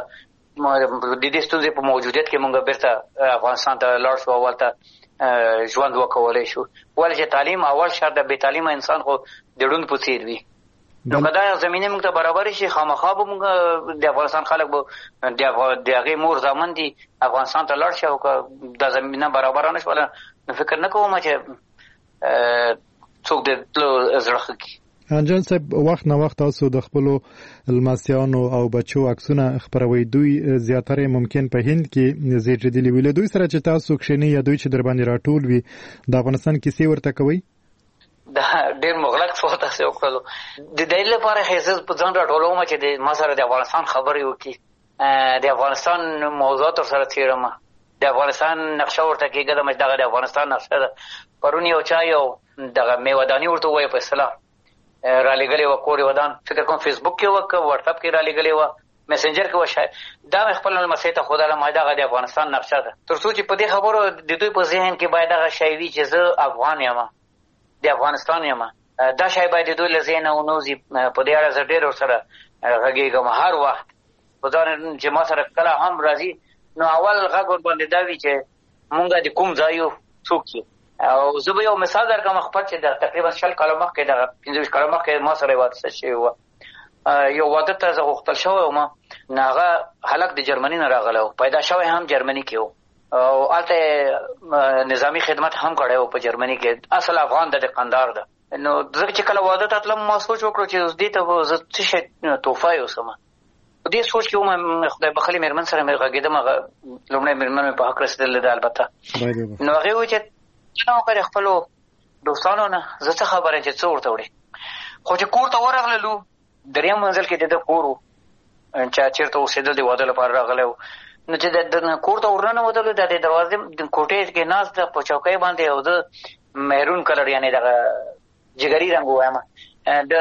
د دې ستونزې په موجودیت کې موږ بیرته افغانستان ته لاړ شو او هلته ژوند وکولی شو، ولې چې تعلیم اول شرط ده، بې تعلیمه انسان خو د ړوند په څېر وي. نو که دا زمینه موږ ته برابر شي، خامخا به موږ د افغانستان خلک به د هغې مور زامن دي افغانستان ته لاړ شي، او که دا زمینه برابره نه شوله نو فکر نه کوم چې څوک د تلو زړه ښه کړي. انجن صاحب وخت نه وخت تاسو د خپلو لمسیانو او بچو عکسونه خبروي. دوی زیاتره ممکن په هند کې زیږیدلي وي. له دوی سره چې تاسو کښینئ یا دوی چې در باندې راټول وي د افغانستان کیسې ورته کوئ؟ دا ډېر مغلق څه تاسو وکړلو. د دې لپاره هیڅ په ځان راټولوم چې د ما سره د افغانستان خبرې وکړي، د افغانستان موضوعات سره تیرم، د افغانستان نقشه ورته کېږدم چې دغه د افغانستان نقشه ده. پرون یو چا یو دغه میوه‌داني ورته ووایه په اصطلاح رالیږلې وه، کور یې ودان فکر کوم فیسبوک کې وه که واټساپ کې رالیږلې وه، میسنجر کې وه شاید. دا مې خپل لمسۍ ته ښودله، ما دغه د افغانستان نقشه ده، تر څو چې په دې خبرو د دوی په ذهن کې باید دغه شی وي چې زه افغان یم، د افغانستان یم. دا شی باید د دوی له ذهنه ونوځي. په دې اړه زه ډېر ورسره غږېږم هر وخت. په ځان چې ما سره کله هم راځي نو اول غږ ورباندې دا وي چې مونږ د کوم ځای یو، څوک یو. او زه به یو مثال درکړم خپل چې د تقریبا شل کاله مخکې دغه پنځه ویشت کاله مخکې ما سره یې واده شوې وه. یو واده ته زه غوښتل شوی وم، نو هغه هلک د جرمني نه راغلی و، پیدا شوی هم جرمني کې و او هلته نظامي خدمت هم کړی و په جرمني کې. اصل افغان ده، د قندار ده. نو زه چې کله واده ته تلم ما سوچ وکړو چې دې ته زه څه شی تحفه یوسم. په دې سوچ کې وم خدای بخلي مېرمن سره مې غږېدم، هغه لومړی مېرمن مې په حق رسېدلې ده البته. نو هغې وویل چې نه وکړې خپلو دوستانو نه زه څه خبره چې څه ورته وړې. خو چې کور ته ورغللو دریم منزل کې د ده کور و، چې چېرته اوسېدل د واده لپاره راغلی و. نو چې د کور ته ورننوتلو د دروازې کوټې کې ناست ده په چوکۍ باندې، او ده مهرون کلر یعنې دغه جګري رنګ ووایم د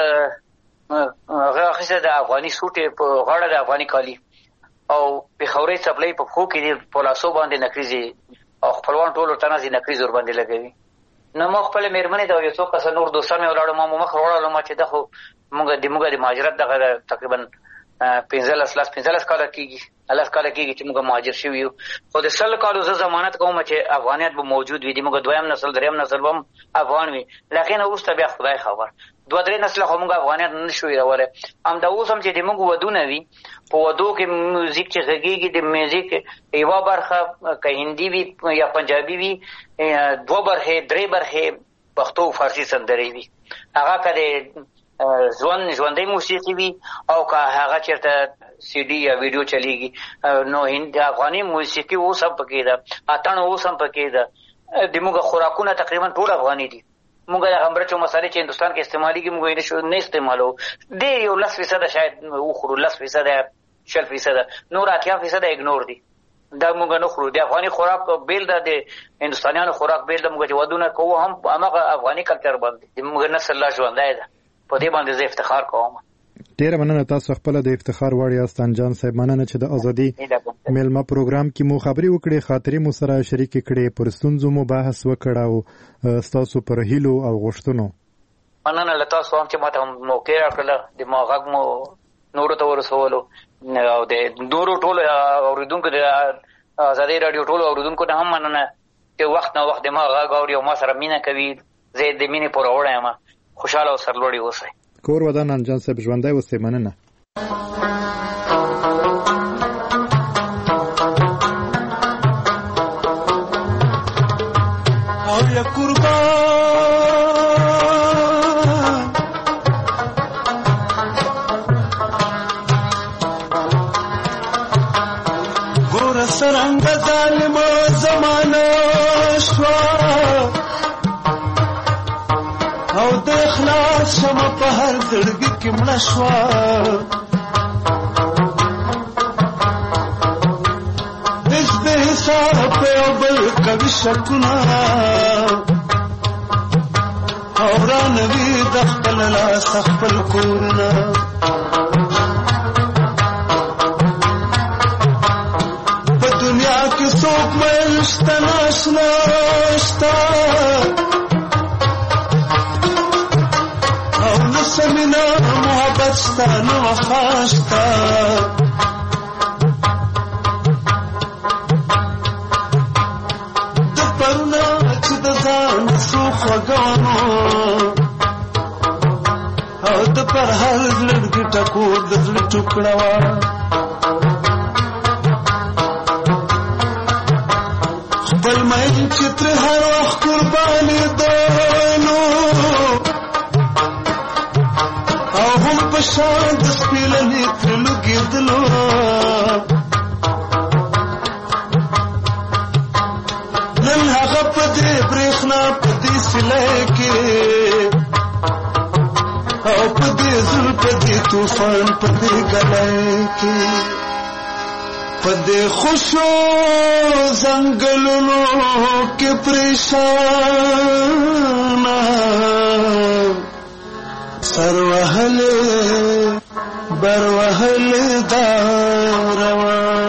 هغه اخیستی د افغاني سوټ یې په غاړه د افغاني کالي او پېښورۍ څپلۍ په پښو کې دي، په لاسو باندې نکریزې او خپلوان ټول ورته ناست دي نکریز ورباندې لګوي. نو ما خپلې مېرمنې ته یو څو کسه نور دوستان مې ولاړو، ما مو مخ وړلو ما چې دا خو مونږ د مونږ د مهاجرت دغه تقریبا پنځلس لس پنځلس کاله کېږي لس کاله کېږي چې مونږ مهاجر شوي یو. خو د سل کالو زه ضمانت کوم چې افغانیت به موجود وي، د مونږ دویم نسل دریم نسل به هم افغان وي. له هغې نه وروسته بیا خدای خبر دوه درې نسله خو مونږ افغانیت نه شو هېرولی. همدا اوس هم چې د مونږ ودونه وي، په ودو کې میوزیک چې غږېږي د میوزیک یوه برخه که هندي وي یا پنجابي وي، دوه برخې درې برخې پښتو او فارسي سندرې وي. هغه که د ژوند ژوندۍ موسیقي وي او که هغه چېرته سی ډي یا ویډیو چلیږي، نو افغاني موسیقي اوس هم پکې ده، اتڼ اوس هم پکې ده. د مونږ خوراکونه تقریبا ټول افغاني دي. مونږ د مرچو مسالې چې هندوستان کې استعمالېږي مونږ یې نشو نه استعمالوو. ډېر یو لس فیصده شاید وخورو، لس فیصده شل فیصده، نور اتیا فیصده اګنور دي. دا مونږ نه خورو. د افغاني خوراک بیل ده، د هندوستانیانو خوراک بیل ده. مونږ چې ودونه کوو هم هماغه افغاني کلچر باندې د مونږ نسل لا ژوندی ده. په دې باندې زه افتخار کوم. ډېره مننه، تاسو خپله د افتخار وړ یاست انجان صاحب. مننه چې د ازادي میلمه پروګرام کې مو خبرې وکړې، خاطرې مو سره شریکې کړې، پر ستونزو مو بحث وکړ او ستاسو پر هیلو او غوښتنو. مننه له تاسو هم چې ماته موقع راکړله، د ما غږ مو نورو ته ورسولو او د نورو ټولو اورېدونکو د ازادي راډیو ټولو اورېدونکو ته هم مننه چې وخت نه وخت د ما غږ اوري او ما سره مینه کوي. زه د مینې پوروړی یم. خوشحاله او سرلوړي اوسئ. کور ودان انجان صاحب ژوندی اوسئ. مننه. او یا قربان ګور سرنګ ظالم زمانه شوا او د اخلاص شمه په هر زړګي کې مړه شوه. دش د حساب په یو بل کوي شکونه او رانوي د خپل لاس خپل کورونه. په دنیا کې څوک میل شته ناشنا شته سمینا محبت ستا نو وفا شتا. د پرونه چې د ځان څو خوږانو او د پر هر زړګي ټکور د زړه ټوکړه وه. خپل میل چې ترې هر وخت قربانې دونو او هم په شان د سپي تللی تلو گیدلو نن هغه په دې برېښنا په دې سلای کې او په دې زړه په دې طوفان په دې ګلای کې په دې خوشو زنګلونو کې پریشان سر وهل بر وهل دا روان